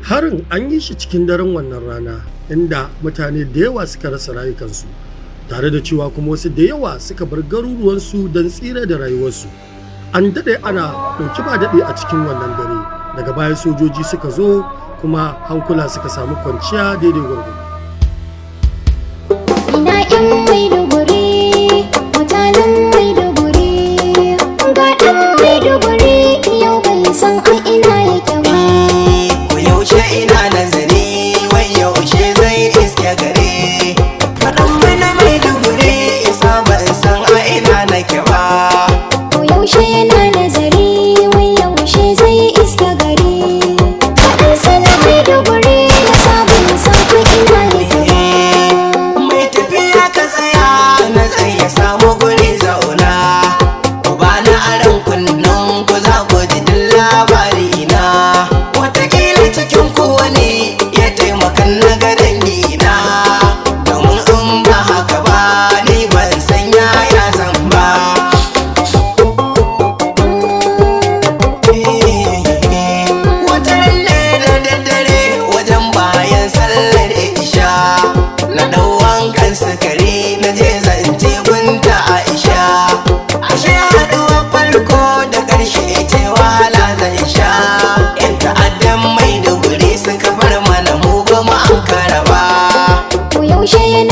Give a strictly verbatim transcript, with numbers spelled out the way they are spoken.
Harin an yi shi cikin daren wannan rana inda mutane da yawa suka rasa rayukansu, tare da cewa kuma wasu da yawa suka bar garuruwansu don tsira da rayuwarsu. An daɗe ana ɗauki ba daɗe a cikin wannan dare, daga baya sojoji suka zo kuma hankula suka samu kwanciya daidai gwargwado. Ina ƴan Maiduguri, mutanen Maiduguri, ga ɗan Maiduguri yau bai san a ina yake ba. Ko yaushe ina nazari, wai yaushe zai iske gare. Faɗan mana Maiduguri, isa ban san a ina nake ba. Ko yaushe yana nazari, wai yaushe zai iske gare. Faɗan sana Maiduguri, isa ban san a ina yake ba. Mai tafiya ka tsaya, na tsaye samu guri zauna. Ku bani aron kunnen ku za ku ji duk labari na. Wataƙila cikin ku wani ya taimakan na ga dangina. Domin in ba haka ba, ni ban san yaya zan ba. Wata lalle da daddare wajen bayan sallar isha, na ɗau wankan sukari na je zance gunta Aisha. Ashe haɗuwar farko da ƙarshe ce wahala zan sha. Yan ta'addan Maiduguri suka bar mana mu ba mu ankara ba. Ko yaushe yana